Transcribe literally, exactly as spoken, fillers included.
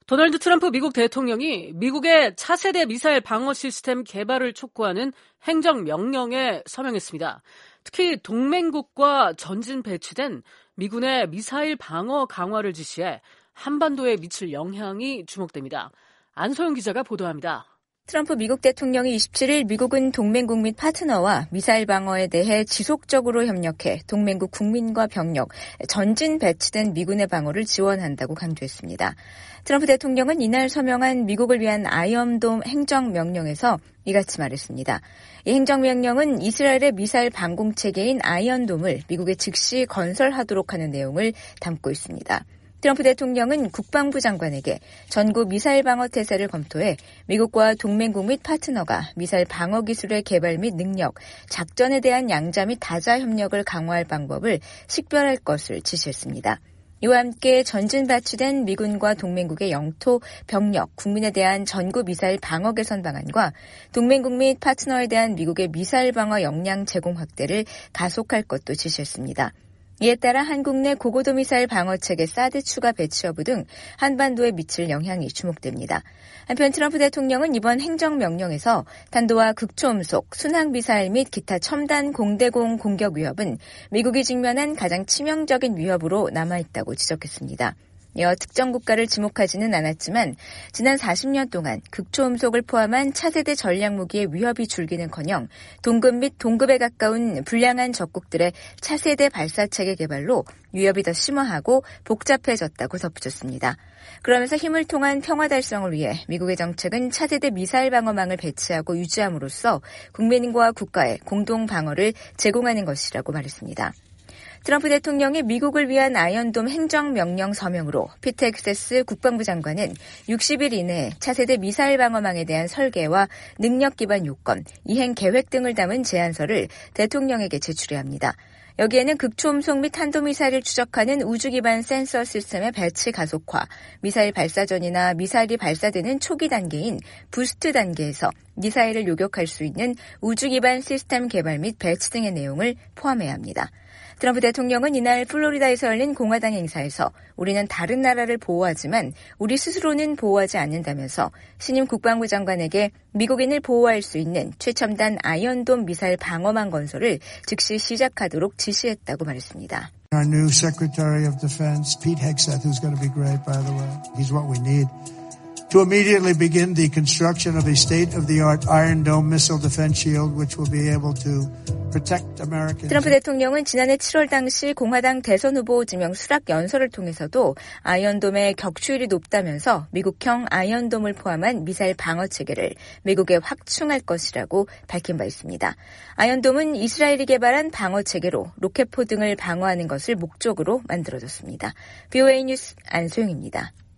도널드 트럼프 미국 대통령이 미국의 차세대 미사일 방어 시스템 개발을 촉구하는 행정명령에 서명했습니다. 특히 동맹국과 전진 배치된 미군의 미사일 방어 강화를 지시해 한반도에 미칠 영향이 주목됩니다. 안소영 기자가 보도합니다. 트럼프 미국 대통령이 이십칠일 미국은 동맹국 및 파트너와 미사일 방어에 대해 지속적으로 협력해 동맹국 국민과 병력, 전진 배치된 미군의 방어를 지원한다고 강조했습니다. 트럼프 대통령은 이날 서명한 미국을 위한 아이언돔 행정명령에서 이같이 말했습니다. 이 행정명령은 이스라엘의 미사일 방공체계인 아이언돔을 미국에 즉시 건설하도록 하는 내용을 담고 있습니다. 트럼프 대통령은 국방부 장관에게 전구 미사일 방어 태세를 검토해 미국과 동맹국 및 파트너가 미사일 방어 기술의 개발 및 능력, 작전에 대한 양자 및 다자 협력을 강화할 방법을 식별할 것을 지시했습니다. 이와 함께 전진 배치된 미군과 동맹국의 영토, 병력, 국민에 대한 전구 미사일 방어 개선 방안과 동맹국 및 파트너에 대한 미국의 미사일 방어 역량 제공 확대를 가속할 것도 지시했습니다. 이에 따라 한국 내 고고도 미사일 방어체계 사드 추가 배치 여부 등 한반도에 미칠 영향이 주목됩니다. 한편 트럼프 대통령은 이번 행정명령에서 탄도와 극초음속, 순항미사일 및 기타 첨단 공대공 공격 위협은 미국이 직면한 가장 치명적인 위협으로 남아있다고 지적했습니다. 이어 특정 국가를 지목하지는 않았지만 지난 사십 년 동안 극초음속을 포함한 차세대 전략무기의 위협이 줄기는커녕 동급 및 동급에 가까운 불량한 적국들의 차세대 발사체계 개발로 위협이 더 심화하고 복잡해졌다고 덧붙였습니다. 그러면서 힘을 통한 평화 달성을 위해 미국의 정책은 차세대 미사일 방어망을 배치하고 유지함으로써 국민과 국가의 공동 방어를 제공하는 것이라고 말했습니다. 트럼프 대통령이 미국을 위한 아이언돔 행정명령 서명으로 피트 헥세스 국방부 장관은 육십 일 이내에 차세대 미사일 방어망에 대한 설계와 능력 기반 요건, 이행 계획 등을 담은 제안서를 대통령에게 제출해야 합니다. 여기에는 극초음속 및 탄도미사일을 추적하는 우주 기반 센서 시스템의 배치 가속화, 미사일 발사 전이나 미사일이 발사되는 초기 단계인 부스트 단계에서 미사일을 요격할 수 있는 우주 기반 시스템 개발 및 배치 등의 내용을 포함해야 합니다. 트럼프 대통령은 이날 플로리다에서 열린 공화당 행사에서 우리는 다른 나라를 보호하지만 우리 스스로는 보호하지 않는다면서 신임 국방부 장관에게 미국인을 보호할 수 있는 최첨단 아이언돔 미사일 방어망 건설을 즉시 시작하도록 지시했다고 말했습니다. Our new Secretary of Defense, Pete Hegseth, who's going to be great, by the way. He's what we need. To immediately begin the construction of a state-of-the-art Iron Dome missile defense shield, which will be able to protect Americans. 트럼프 대통령은 지난해 칠월 당시 공화당 대선 후보 지명 수락 연설을 통해서도 아이언돔의 격추율이 높다면서 미국형 아이언돔을 포함한 미사일 방어 체계를 미국에 확충할 것이라고 밝힌 바 있습니다. 아이언돔은 이스라엘이 개발한 방어 체계로 로켓포 등을 방어하는 것을 목적으로 만들어졌습니다. 브이오에이 뉴스 안소영입니다.